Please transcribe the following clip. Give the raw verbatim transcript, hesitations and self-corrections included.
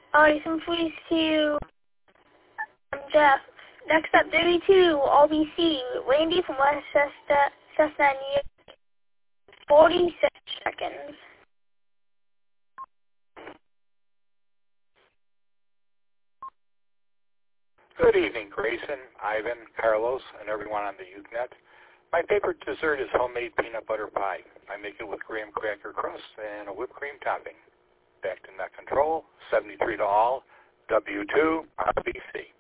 Alright, some forty-two. I'm Jeff. Next up, thirty-two, O B C. Randy from West Chestnut, Chestnut, New York. forty-six seconds. Good evening, Grayson, Ivan, Carlos, and everyone on the Usenet. My favorite dessert is homemade peanut butter pie. I make it with graham cracker crust and a whipped cream topping. Back to Net Control, seventy-three to all, W two, R B C.